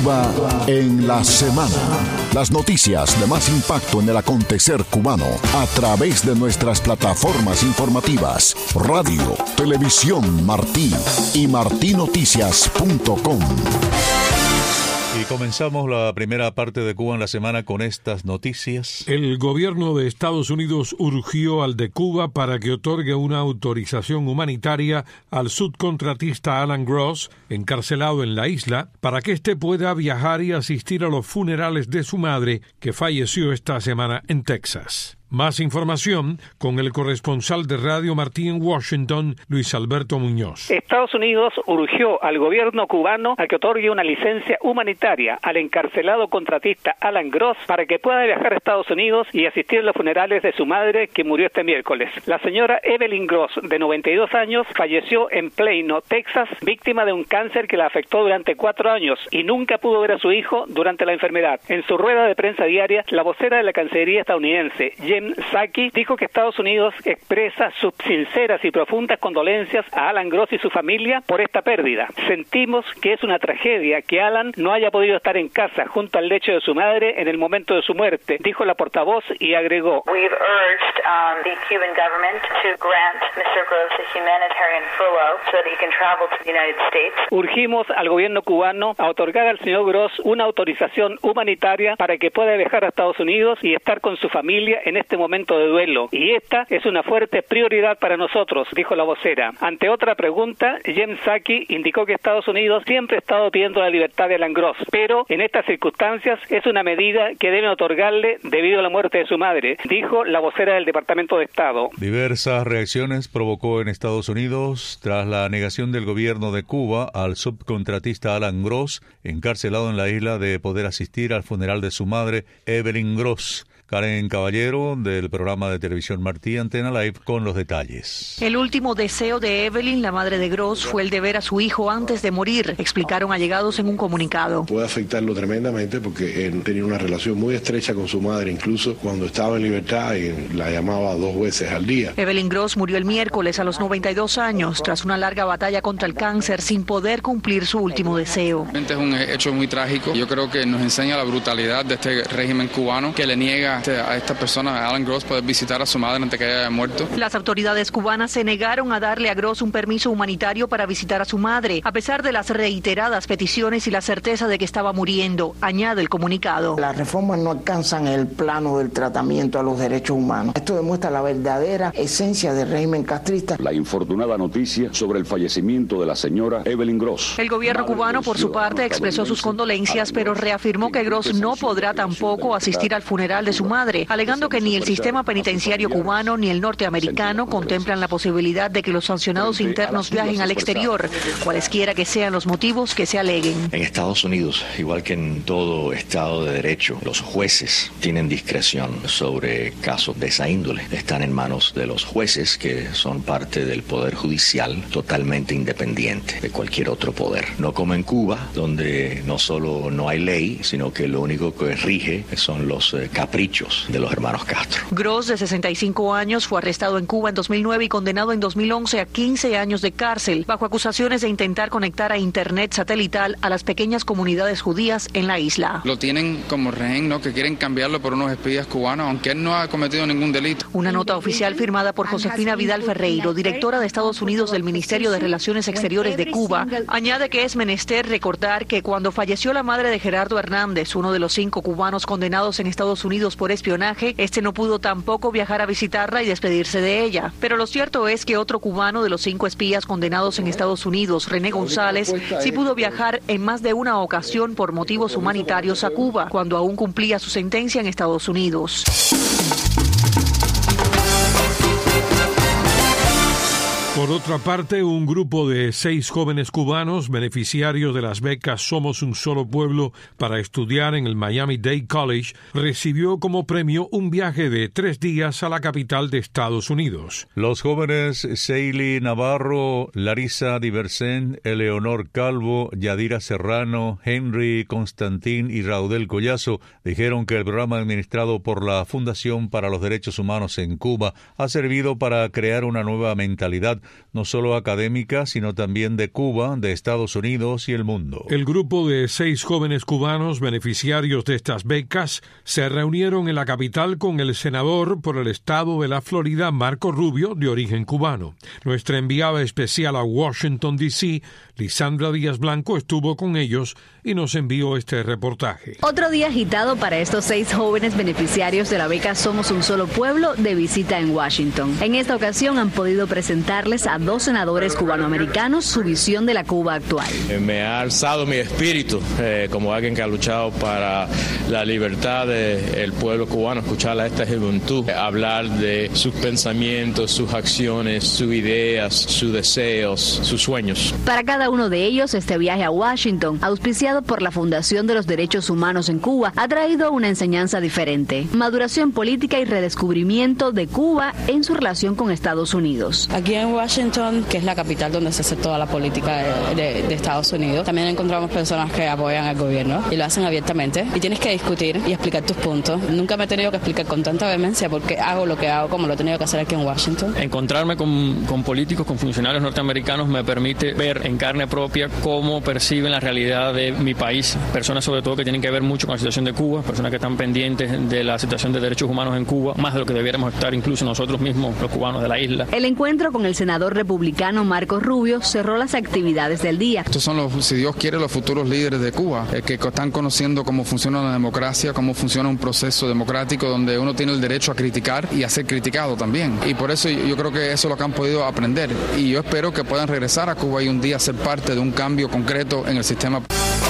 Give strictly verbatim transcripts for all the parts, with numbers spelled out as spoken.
Cuba en la semana. Las noticias de más impacto en el acontecer cubano a través de nuestras plataformas informativas, radio, televisión Martí y martí noticias punto com. Y comenzamos la primera parte de Cuba en la semana con estas noticias. El gobierno de Estados Unidos urgió al de Cuba para que otorgue una autorización humanitaria al subcontratista Alan Gross, encarcelado en la isla, para que éste pueda viajar y asistir a los funerales de su madre, que falleció esta semana en Texas. Más información con el corresponsal de Radio Martí en Washington, Luis Alberto Muñoz. Estados Unidos urgió al gobierno cubano a que otorgue una licencia humanitaria al encarcelado contratista Alan Gross para que pueda viajar a Estados Unidos y asistir a los funerales de su madre, que murió este miércoles. La señora Evelyn Gross, de noventa y dos años, falleció en Plano, Texas, víctima de un cáncer que la afectó durante cuatro años y nunca pudo ver a su hijo durante la enfermedad. En su rueda de prensa diaria, la vocera de la Cancillería estadounidense, Jen Psaki, dijo que Estados Unidos expresa sus sinceras y profundas condolencias a Alan Gross y su familia por esta pérdida. Sentimos que es una tragedia que Alan no haya podido estar en casa junto al lecho de su madre en el momento de su muerte, dijo la portavoz, y agregó: We've urged um, the Cuban government to grant mister Gross a humanitarian furlough so that he can travel to the United States. Urgimos al gobierno cubano a otorgar al señor Gross una autorización humanitaria para que pueda viajar a Estados Unidos y estar con su familia en este momento de duelo, y esta es una fuerte prioridad para nosotros, dijo la vocera. Ante otra pregunta, Jen Psaki indicó que Estados Unidos siempre ha estado pidiendo la libertad de Alan Gross, pero en estas circunstancias es una medida que deben otorgarle debido a la muerte de su madre, dijo la vocera del Departamento de Estado. Diversas reacciones provocó en Estados Unidos tras la negación del gobierno de Cuba al subcontratista Alan Gross, encarcelado en la isla, de poder asistir al funeral de su madre, Evelyn Gross. Karen Caballero, del programa de televisión Martí Antena Live, con los detalles. El último deseo de Evelyn, la madre de Gross, fue el de ver a su hijo antes de morir, explicaron allegados en un comunicado. Puede afectarlo tremendamente porque él tenía una relación muy estrecha con su madre, incluso cuando estaba en libertad, y la llamaba dos veces al día. Evelyn Gross murió el miércoles a los noventa y dos años, tras una larga batalla contra el cáncer, sin poder cumplir su último deseo. Es un hecho muy trágico. Yo creo que nos enseña la brutalidad de este régimen cubano, que le niega a esta persona, a Alan Gross, poder visitar a su madre antes que haya muerto. Las autoridades cubanas se negaron a darle a Gross un permiso humanitario para visitar a su madre, a pesar de las reiteradas peticiones y la certeza de que estaba muriendo, añade el comunicado. Las reformas no alcanzan el plano del tratamiento a los derechos humanos. Esto demuestra la verdadera esencia del régimen castrista. La infortunada noticia sobre el fallecimiento de la señora Evelyn Gross. El gobierno cubano, por su parte, expresó sus condolencias, pero reafirmó que Gross no podrá tampoco asistir al funeral de su madre, alegando que ni el sistema penitenciario cubano ni el norteamericano contemplan la posibilidad de que los sancionados internos viajen al exterior, cualesquiera que sean los motivos que se aleguen. En Estados Unidos, igual que en todo Estado de Derecho, los jueces tienen discreción sobre casos de esa índole. Están en manos de los jueces, que son parte del Poder Judicial, totalmente independiente de cualquier otro poder. No como en Cuba, donde no solo no hay ley, sino que lo único que rige son los eh, caprichos de los hermanos Castro. Gross, de sesenta y cinco años, fue arrestado en Cuba en dos mil nueve y condenado en dos mil once a quince años de cárcel, bajo acusaciones de intentar conectar a internet satelital a las pequeñas comunidades judías en la isla. Lo tienen como rehén, ¿no? Que quieren cambiarlo por unos espías cubanos, aunque él no ha cometido ningún delito. Una nota oficial firmada por Josefina Vidal Ferreiro, directora de Estados Unidos del Ministerio de Relaciones Exteriores de Cuba, añade que es menester recordar que cuando falleció la madre de Gerardo Hernández, uno de los cinco cubanos condenados en Estados Unidos por espionaje, este no pudo tampoco viajar a visitarla y despedirse de ella. Pero lo cierto es que otro cubano de los cinco espías condenados en Estados Unidos, René González, sí pudo viajar en más de una ocasión por motivos humanitarios a Cuba, cuando aún cumplía su sentencia en Estados Unidos. Por otra parte, un grupo de seis jóvenes cubanos beneficiarios de las becas Somos un Solo Pueblo para estudiar en el Miami-Dade College recibió como premio un viaje de tres días a la capital de Estados Unidos. Los jóvenes Seili Navarro, Larisa Diversen, Eleonor Calvo, Yadira Serrano, Henry Constantín y Raudel Collazo dijeron que el programa administrado por la Fundación para los Derechos Humanos en Cuba ha servido para crear una nueva mentalidad no solo académica, sino también de Cuba, de Estados Unidos y el mundo. El grupo de seis jóvenes cubanos beneficiarios de estas becas se reunieron en la capital con el senador por el estado de la Florida, Marco Rubio, de origen cubano. Nuestra enviada especial a Washington, D C, Lisandra Díaz Blanco, estuvo con ellos y nos envió este reportaje. Otro día agitado para estos seis jóvenes beneficiarios de la beca Somos un Solo Pueblo de visita en Washington. En esta ocasión han podido presentarles a dos senadores cubanoamericanos su visión de la Cuba actual. Me ha alzado mi espíritu eh, como alguien que ha luchado para la libertad del pueblo cubano, escuchar a esta juventud, eh, hablar de sus pensamientos, sus acciones, sus ideas, sus deseos, sus sueños. Para cada uno de ellos, este viaje a Washington, auspiciado por la Fundación de los Derechos Humanos en Cuba, ha traído una enseñanza diferente: maduración política y redescubrimiento de Cuba en su relación con Estados Unidos. Aquí en Washington, que es la capital donde se hace toda la política de, de, de Estados Unidos, también encontramos personas que apoyan al gobierno y lo hacen abiertamente, y tienes que discutir y explicar tus puntos. Nunca me he tenido que explicar con tanta vehemencia porque hago lo que hago como lo he tenido que hacer aquí en Washington. Encontrarme con, con políticos, con funcionarios norteamericanos me permite ver en carne propia cómo perciben la realidad de mi país, personas sobre todo que tienen que ver mucho con la situación de Cuba, personas que están pendientes de la situación de derechos humanos en Cuba, más de lo que debiéramos estar incluso nosotros mismos, los cubanos de la isla. El encuentro con el senador republicano Marco Rubio cerró las actividades del día. Estos son los, si Dios quiere, los futuros líderes de Cuba, eh, que están conociendo cómo funciona la democracia, cómo funciona un proceso democrático donde uno tiene el derecho a criticar y a ser criticado también. Y por eso yo creo que eso es lo que han podido aprender. Y yo espero que puedan regresar a Cuba y un día ser parte de un cambio concreto en el sistema.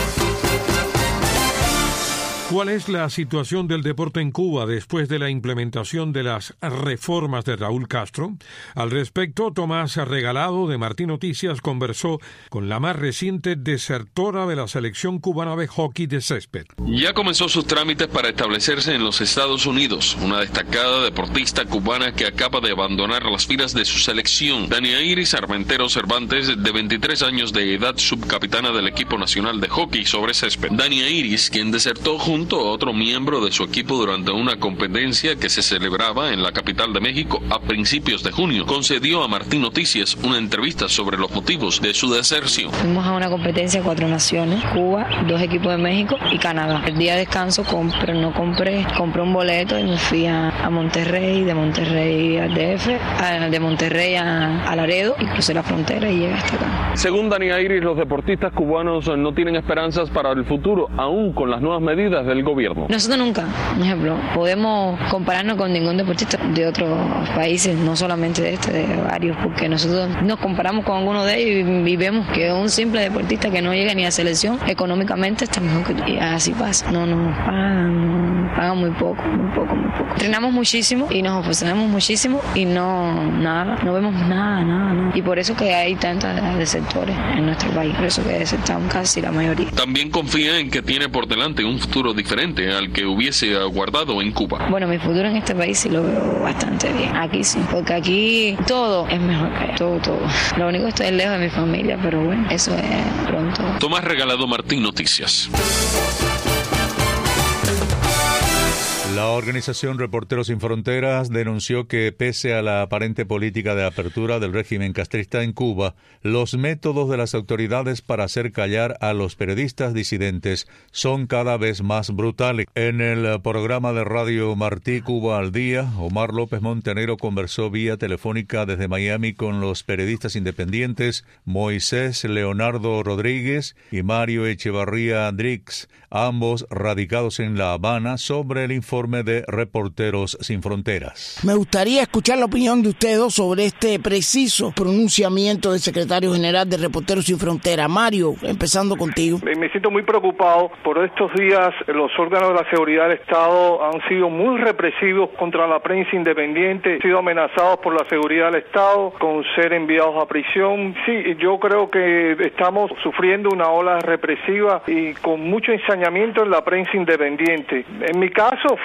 ¿Cuál es la situación del deporte en Cuba después de la implementación de las reformas de Raúl Castro? Al respecto, Tomás Regalado de Martí Noticias conversó con la más reciente desertora de la selección cubana de hockey de césped. Ya comenzó sus trámites para establecerse en los Estados Unidos, una destacada deportista cubana que acaba de abandonar las filas de su selección. Dania Iris Armentero Cervantes, de veintitrés años de edad, subcapitana del equipo nacional de hockey sobre césped. Dania Iris, quien desertó junto a otro miembro de su equipo durante una competencia que se celebraba en la capital de México a principios de junio, concedió a Martí Noticias una entrevista sobre los motivos de su deserción. Fuimos a una competencia de cuatro naciones, Cuba, dos equipos de México y Canadá. El día de descanso compré, no compré, compré un boleto y me fui a, a Monterrey, de Monterrey al D F, a, de Monterrey a, a Laredo, y crucé la frontera y llegué hasta acá. Según Dania Iris, los deportistas cubanos no tienen esperanzas para el futuro, aún con las nuevas medidas del gobierno. Nosotros nunca, por ejemplo, podemos compararnos con ningún deportista de otros países, no solamente de este, de varios, porque nosotros nos comparamos con alguno de ellos y, y vemos que un simple deportista que no llega ni a selección, económicamente está mejor que tú. Y así pasa. No nos pagan, nos pagan muy poco, muy poco, muy poco. Entrenamos muchísimo y nos ofrecemos muchísimo y no, nada, no vemos nada, nada, nada. Y por eso que hay tantos desertores en nuestro país, por eso que desertamos casi la mayoría. También confía en que tiene por delante un futuro diferente al que hubiese aguardado en Cuba. Bueno, mi futuro en este país sí lo veo bastante bien. Aquí sí, porque aquí todo es mejor que allá. Todo, todo. Lo único es que estoy lejos de mi familia, pero bueno, eso es pronto. Tomás Regalado, Martí Noticias. La organización Reporteros Sin Fronteras denunció que, pese a la aparente política de apertura del régimen castrista en Cuba, los métodos de las autoridades para hacer callar a los periodistas disidentes son cada vez más brutales. En el programa de radio Martí Cuba al Día, Omar López Montenegro conversó vía telefónica desde Miami con los periodistas independientes Moisés Leonardo Rodríguez y Mario Echevarría Drix, ambos radicados en La Habana, sobre el informe de Reporteros Sin Fronteras. Me gustaría escuchar la opinión de ustedes dos sobre este preciso pronunciamiento del secretario general de Reporteros Sin Fronteras. Mario, empezando contigo. Me siento muy preocupado. Por estos días los órganos de la seguridad del Estado han sido muy represivos contra la prensa independiente, han sido amenazados por la seguridad del Estado con ser enviados a prisión. Sí, yo creo que estamos sufriendo una ola represiva y con mucho ensañamiento en la prensa independiente. En mi caso fui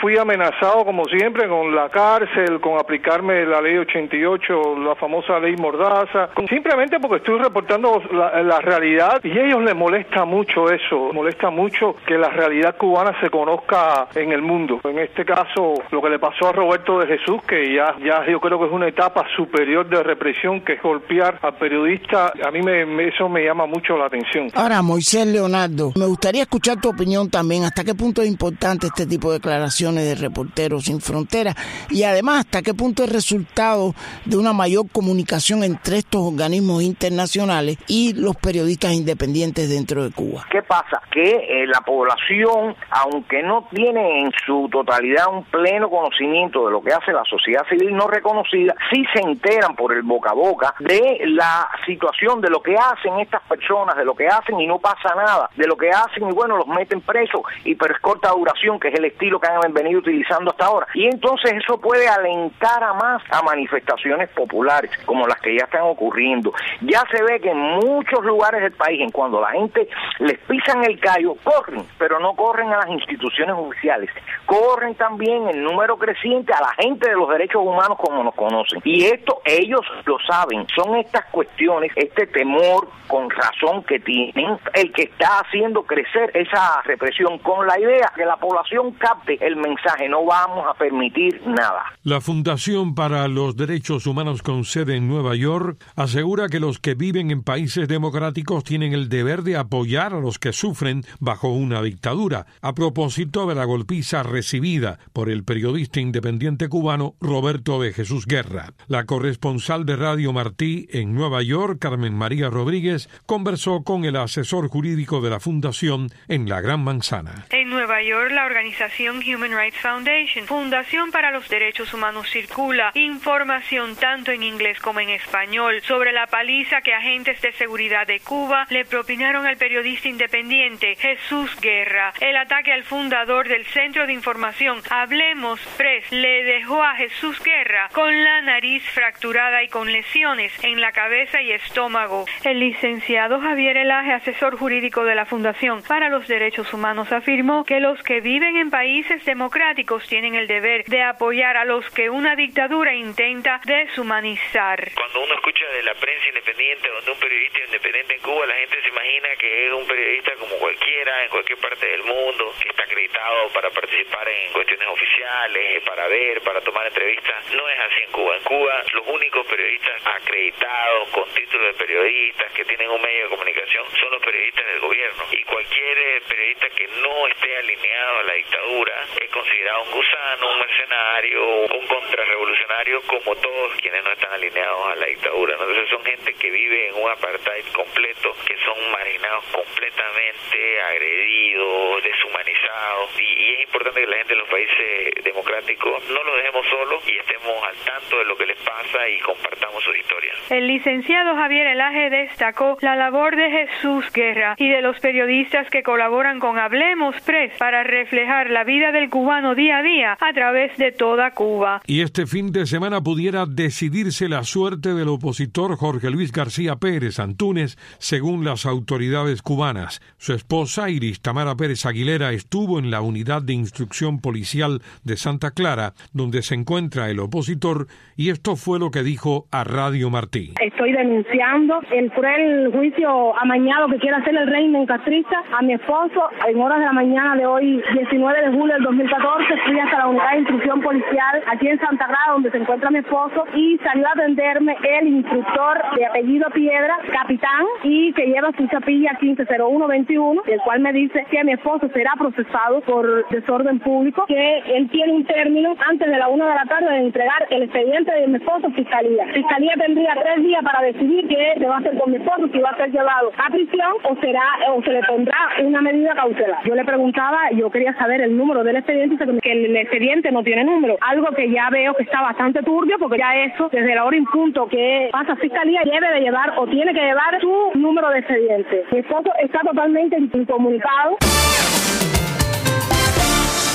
fui amenazado como siempre con la cárcel, con aplicarme la ley ochenta y ocho, la famosa ley Mordaza, simplemente porque estoy reportando la, la realidad, y a ellos les molesta mucho eso, molesta mucho que la realidad cubana se conozca en el mundo. En este caso, lo que le pasó a Roberto de Jesús, que ya, ya yo creo que es una etapa superior de represión, que es golpear al periodista, a mí me, me, eso me llama mucho la atención. Ahora, Moisés Leonardo, me gustaría escuchar tu opinión también, hasta qué punto es importante este tipo de declaraciones de Reporteros Sin Fronteras, y además hasta qué punto es resultado de una mayor comunicación entre estos organismos internacionales y los periodistas independientes dentro de Cuba. ¿Qué pasa? Que eh, la población, aunque no tiene en su totalidad un pleno conocimiento de lo que hace la sociedad civil no reconocida, sí se enteran por el boca a boca de la situación, de lo que hacen estas personas, de lo que hacen y no pasa nada, de lo que hacen y bueno, los meten presos, y pero es corta duración, que es el estilo que han venido utilizando hasta ahora. Y entonces eso puede alentar a más a manifestaciones populares, como las que ya están ocurriendo. Ya se ve que en muchos lugares del país, en cuando la gente les pisan el callo, corren, pero no corren a las instituciones oficiales, corren también en número creciente a la gente de los derechos humanos como nos conocen. Y esto ellos lo saben, son estas cuestiones, este temor con razón que tienen, el que está haciendo crecer esa represión, con la idea que la población capte el mensaje: no vamos a permitir nada. La Fundación para los Derechos Humanos con sede en Nueva York asegura que los que viven en países democráticos tienen el deber de apoyar a los que sufren bajo una dictadura, a propósito de la golpiza recibida por el periodista independiente cubano Roberto de Jesús Guerra. La corresponsal de Radio Martí en Nueva York, Carmen María Rodríguez, conversó con el asesor jurídico de la Fundación en la Gran Manzana. En Nueva York, la organización Human Rights Foundation, Fundación para los Derechos Humanos, circula información tanto en inglés como en español sobre la paliza que agentes de seguridad de Cuba le propinaron al periodista independiente Jesús Guerra. El ataque al fundador del Centro de Información Hablemos Press le dejó a Jesús Guerra con la nariz fracturada y con lesiones en la cabeza y estómago. El licenciado Javier Elaje, asesor jurídico de la Fundación para los Derechos Humanos, afirmó que los que viven en países democráticos tienen el deber de apoyar a los que una dictadura intenta deshumanizar. Cuando uno escucha de la prensa independiente o de un periodista independiente en Cuba, la gente se imagina que es un periodista como cualquiera en cualquier parte del mundo, que está acreditado para participar en cuestiones oficiales, para ver, para tomar entrevistas. No es así en Cuba. En Cuba, los únicos periodistas acreditados con título de periodistas que tienen un medio de comunicación son los periodistas del gobierno, y cualquier periodista que no esté alineado a la dictadura es considerado un gusano, un mercenario, un contrarrevolucionario, como todos quienes no están alineados a la dictadura. Entonces son gente que vive en un apartheid completo, que son marginados completamente, agredidos, deshumanizados, y, y es importante que la gente de los países democráticos no los dejemos solos y estemos al tanto de lo que les pasa y compartamos sus historias. El licenciado Javier Elaje destacó la labor de Jesús Guerra y de los periodistas que colaboran con Hablemos Press para reflejar la vida del cubano día a día a través de toda Cuba. Y este fin de semana pudiera decidirse la suerte del opositor Jorge Luis García Pérez Antúnez, según las autoridades cubanas. Su esposa, Iris Tamara Pérez Aguilera, estuvo en la unidad de instrucción policial de Santa Clara, donde se encuentra el opositor, y esto fue lo que dijo a Radio Martí. Estoy denunciando el cruel juicio amañado que quiere hacer el régimen castrista a mi esposo. En horas de la mañana de hoy, diecinueve de julio del dos mil catorce, fui hasta la unidad de instrucción policial aquí en Santa Clara, donde se encuentra mi esposo, y salió a atenderme el instructor de apellido Piedra, capitán, y que lleva su chapilla quince cero uno veintiuno, el cual me dice que mi esposo será procesado por desorden público, que él tiene un término antes de la una de la tarde de entregar el expediente de mi esposo a Fiscalía. Fiscalía tendría tres días para decidir qué se va a hacer con mi esposo, si va a ser llevado a prisión o será o se le pondrá una medida cautelar. Yo le preguntaba, yo quería saber el número del expediente, y que el expediente no tiene número, algo que ya veo que está bastante turbio, porque ya eso, desde la hora en punto que pasa Fiscalía, debe de llevar o tiene que llevar su número de expediente. Mi esposo está totalmente incomunicado.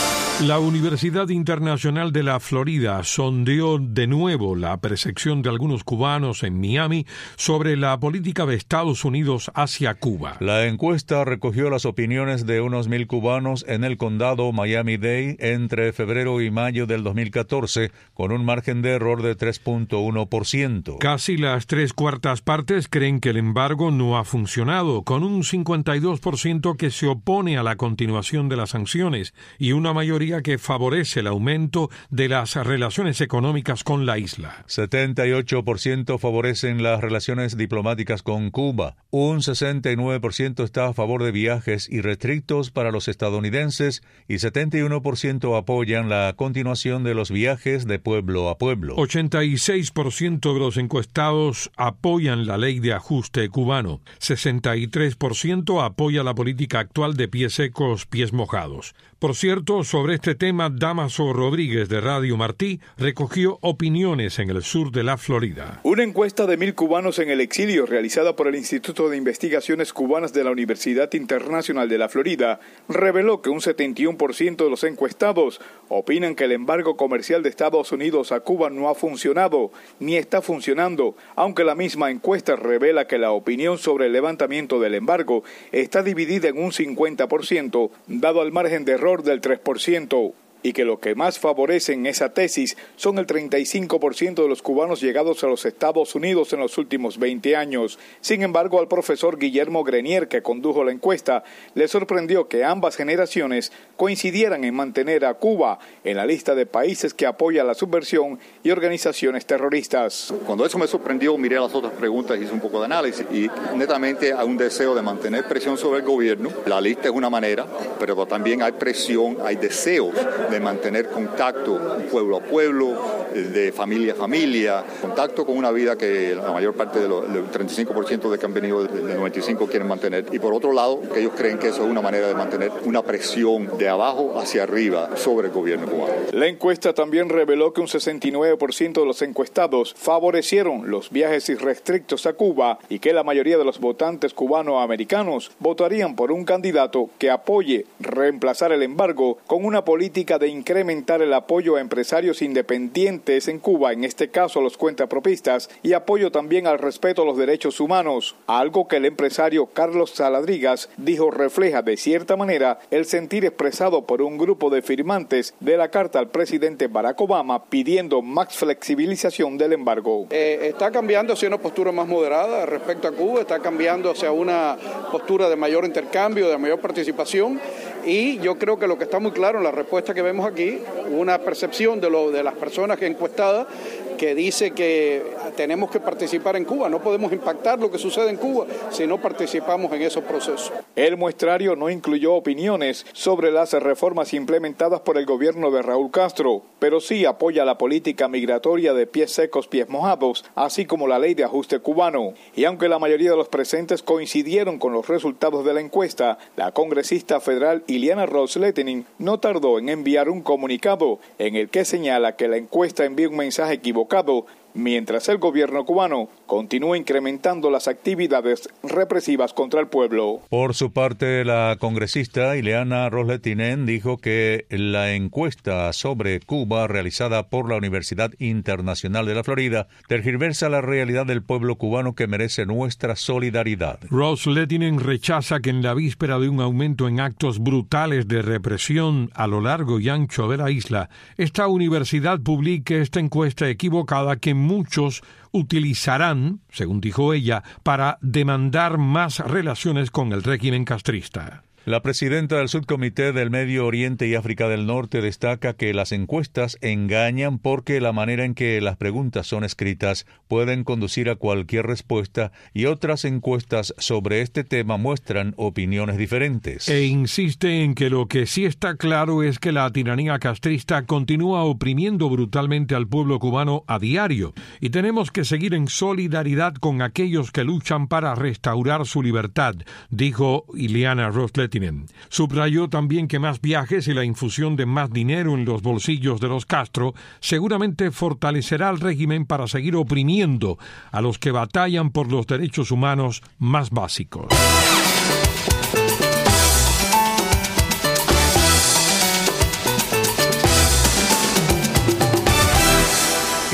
La Universidad Internacional de la Florida sondeó de nuevo la percepción de algunos cubanos en Miami sobre la política de Estados Unidos hacia Cuba. La encuesta recogió las opiniones de unos mil cubanos en el condado Miami-Dade entre febrero y mayo del dos mil catorce, con un margen de error de tres punto uno por ciento. Casi las tres cuartas partes creen que el embargo no ha funcionado, con un cincuenta y dos por ciento que se opone a la continuación de las sanciones y una mayoría que favorece el aumento de las relaciones económicas con la isla. setenta y ocho por ciento favorecen las relaciones diplomáticas con Cuba. Un sesenta y nueve por ciento está a favor de viajes irrestrictos para los estadounidenses y setenta y uno por ciento apoyan la continuación de los viajes de pueblo a pueblo. ochenta y seis por ciento de los encuestados apoyan la ley de ajuste cubano. sesenta y tres por ciento apoya la política actual de pies secos, pies mojados. Por cierto, sobre este tema, Damaso Rodríguez de Radio Martí recogió opiniones en el sur de la Florida. Una encuesta de mil cubanos en el exilio realizada por el Instituto de Investigaciones Cubanas de la Universidad Internacional de la Florida reveló que un setenta y uno por ciento de los encuestados opinan que el embargo comercial de Estados Unidos a Cuba no ha funcionado ni está funcionando, aunque la misma encuesta revela que la opinión sobre el levantamiento del embargo está dividida en un cincuenta por ciento, dado al margen de error del tres por ciento. Y que lo que más favorecen esa tesis son el treinta y cinco por ciento de los cubanos llegados a los Estados Unidos en los últimos veinte años. Sin embargo, al profesor Guillermo Grenier, que condujo la encuesta, le sorprendió que ambas generaciones coincidieran en mantener a Cuba en la lista de países que apoya la subversión y organizaciones terroristas. Cuando eso me sorprendió, miré las otras preguntas, hice un poco de análisis y netamente hay un deseo de mantener presión sobre el gobierno. La lista es una manera, pero también hay presión, hay deseos de mantener contacto pueblo a pueblo, de familia a familia, contacto con una vida que la mayor parte de los, del treinta y cinco por ciento de que han venido del noventa y cinco quieren mantener. Y por otro lado, que ellos creen que eso es una manera de mantener una presión de abajo hacia arriba sobre el gobierno cubano. La encuesta también reveló que un sesenta y nueve por ciento de los encuestados favorecieron los viajes irrestrictos a Cuba y que la mayoría de los votantes cubanoamericanos votarían por un candidato que apoye reemplazar el embargo con una política de incrementar el apoyo a empresarios independientes en Cuba, en este caso a los cuentapropistas, y apoyo también al respeto a los derechos humanos, algo que el empresario Carlos Saladrigas dijo refleja de cierta manera el sentir expresado por un grupo de firmantes de la carta al presidente Barack Obama pidiendo más flexibilización del embargo. Eh, está cambiando hacia una postura más moderada respecto a Cuba, está cambiando hacia una postura de mayor intercambio, de mayor participación, y yo creo que lo que está muy claro en la respuesta que vemos aquí, una percepción de, lo, de las personas encuestadas que dice que tenemos que participar en Cuba, no podemos impactar lo que sucede en Cuba si no participamos en esos procesos. El muestrario no incluyó opiniones sobre las reformas implementadas por el gobierno de Raúl Castro, pero sí apoya la política migratoria de pies secos, pies mojados, así como la ley de ajuste cubano. Y aunque la mayoría de los presentes coincidieron con los resultados de la encuesta, la congresista federal Ileana Ros-Lehtinen no tardó en enviar un comunicado en el que señala que la encuesta envía un mensaje equivocado, mientras el gobierno cubano continúa incrementando las actividades represivas contra el pueblo. Por su parte, la congresista Ileana Ros-Lehtinen dijo que la encuesta sobre Cuba realizada por la Universidad Internacional de la Florida tergiversa la realidad del pueblo cubano que merece nuestra solidaridad. Ros-Lehtinen rechaza que en la víspera de un aumento en actos brutales de represión a lo largo y ancho de la isla, esta universidad publique esta encuesta equivocada que muchos utilizarán, según dijo ella, para demandar más relaciones con el régimen castrista. La presidenta del Subcomité del Medio Oriente y África del Norte destaca que las encuestas engañan porque la manera en que las preguntas son escritas pueden conducir a cualquier respuesta y otras encuestas sobre este tema muestran opiniones diferentes. E insiste en que lo que sí está claro es que la tiranía castrista continúa oprimiendo brutalmente al pueblo cubano a diario y tenemos que seguir en solidaridad con aquellos que luchan para restaurar su libertad, dijo Ileana Ros-Lehtinen. Subrayó también que más viajes y la infusión de más dinero en los bolsillos de los Castro seguramente fortalecerá al régimen para seguir oprimiendo a los que batallan por los derechos humanos más básicos.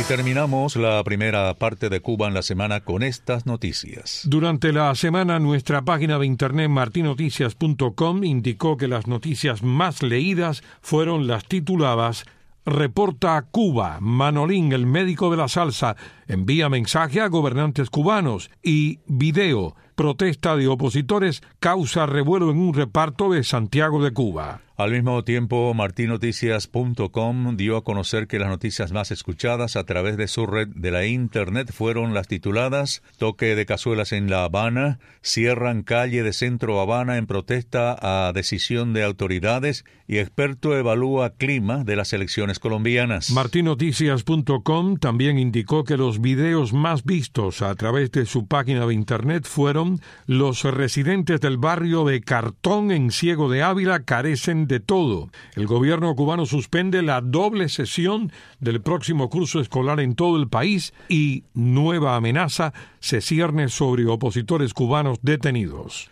terminamos la primera parte de Cuba en la semana con estas noticias. Durante la semana, nuestra página de internet martin noticias punto com indicó que las noticias más leídas fueron las tituladas Reporta Cuba, Manolín, el médico de la salsa, envía mensaje a gobernantes cubanos y Video, protesta de opositores, causa revuelo en un reparto de Santiago de Cuba. Al mismo tiempo, martin noticias punto com dio a conocer que las noticias más escuchadas a través de su red de la Internet fueron las tituladas Toque de cazuelas en La Habana, cierran calle de Centro Habana en protesta a decisión de autoridades y experto evalúa clima de las elecciones colombianas. martin noticias punto com también indicó que los videos más vistos a través de su página de Internet fueron los residentes del barrio de Cartón en Ciego de Ávila carecen de todo. El gobierno cubano suspende la doble sesión del próximo curso escolar en todo el país y nueva amenaza se cierne sobre opositores cubanos detenidos.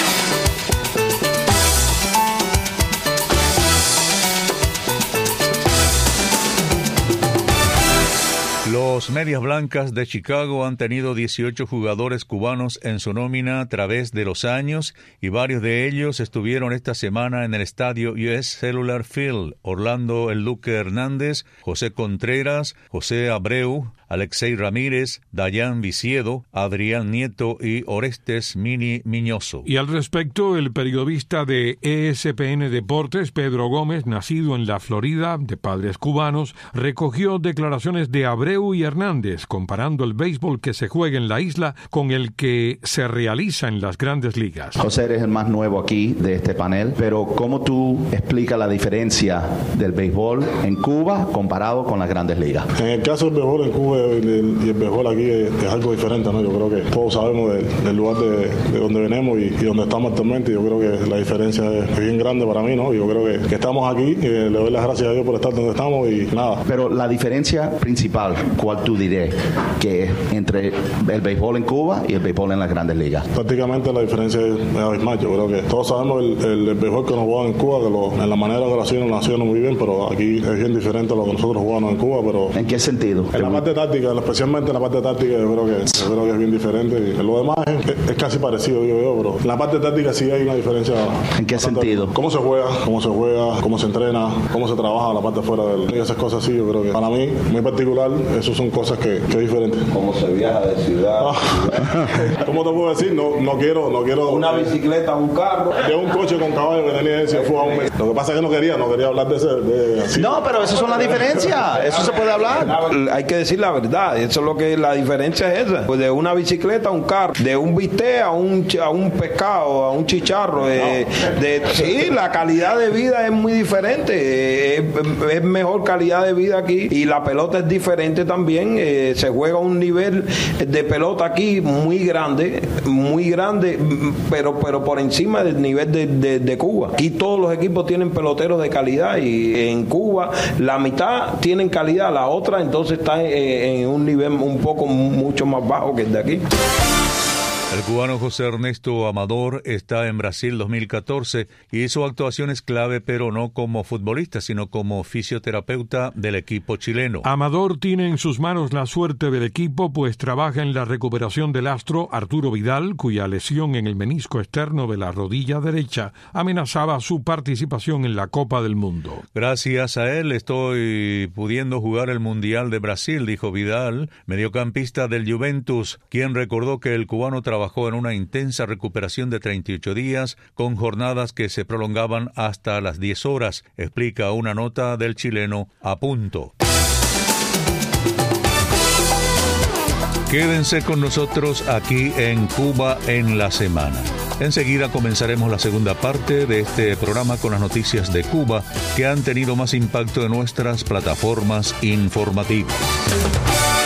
Los Medias Blancas de Chicago han tenido dieciocho jugadores cubanos en su nómina a través de los años y varios de ellos estuvieron esta semana en el estadio U S Cellular Field. Orlando El Duque Hernández, José Contreras, José Abreu, Alexei Ramírez, Dayan Viciedo, Adrián Nieto y Orestes Mini Miñoso. Y al respecto, el periodista de E S P N Deportes, Pedro Gómez, nacido en la Florida, de padres cubanos, recogió declaraciones de Abreu y Hernández, comparando el béisbol que se juega en la isla con el que se realiza en las grandes ligas. José, eres el más nuevo aquí de este panel, pero ¿cómo tú explicas la diferencia del béisbol en Cuba comparado con las grandes ligas? En el caso del béisbol en Cuba y el béisbol aquí es, es algo diferente, ¿no? Yo creo que todos sabemos de, del lugar de, de donde venimos y, y donde estamos actualmente. Yo creo que la diferencia es, es bien grande para mí, ¿no? Yo creo que, que estamos aquí, y le doy las gracias a Dios por estar donde estamos y nada. Pero la diferencia principal, ¿cuál tú dirías que es entre el béisbol en Cuba y el béisbol en las grandes ligas? Prácticamente la diferencia es, es abismal. Yo creo que todos sabemos el, el, el béisbol que nos juegan en Cuba, que lo, en la manera que lo hacían, lo hacían muy bien, pero aquí es bien diferente a lo que nosotros jugamos en Cuba. Pero ¿en qué sentido? En la parte táctica, especialmente en la parte táctica, yo creo que, yo creo que es bien diferente. Y lo demás es, es casi parecido, digo yo, pero en la parte táctica sí hay una diferencia. ¿En qué sentido? Cómo se juega, cómo se juega, cómo se entrena, cómo se trabaja la parte fuera del... Y esas cosas así, yo creo que para mí, muy particular, eso son cosas que, que es diferente. ¿Cómo se viaja de ciudad? Ah. ¿Cómo te puedo decir? No, no quiero, no quiero... Una bicicleta, un carro. De un coche con caballo que tenía ese, fue a un mes. Lo que pasa es que no quería, no quería hablar de ese... De, así. No, pero esas son las diferencias. Eso se puede hablar. Hay que decir la verdad. Eso es lo que la diferencia es esa. Pues de una bicicleta a un carro, de un bistec a un, a un pescado, a un chicharro. De, de, sí, la calidad de vida es muy diferente. Es, es mejor calidad de vida aquí y la pelota es diferente también. Eh, se juega a un nivel de pelota aquí muy grande, muy grande, pero, pero por encima del nivel de, de, de Cuba. Aquí todos los equipos tienen peloteros de calidad y en Cuba la mitad tienen calidad, la otra entonces está en, en un nivel un poco mucho más bajo que el de aquí. El cubano José Ernesto Amador está en Brasil dos mil catorce y hizo actuaciones clave, pero no como futbolista, sino como fisioterapeuta del equipo chileno. Amador tiene en sus manos la suerte del equipo, pues trabaja en la recuperación del astro Arturo Vidal, cuya lesión en el menisco externo de la rodilla derecha amenazaba su participación en la Copa del Mundo. Gracias a él estoy pudiendo jugar el Mundial de Brasil, dijo Vidal, mediocampista del Juventus, quien recordó que el cubano trabajó Trabajó en una intensa recuperación de treinta y ocho días, con jornadas que se prolongaban hasta las diez horas, explica una nota del chileno A Punto. Quédense con nosotros aquí en Cuba en la semana. Enseguida comenzaremos la segunda parte de este programa con las noticias de Cuba que han tenido más impacto en nuestras plataformas informativas.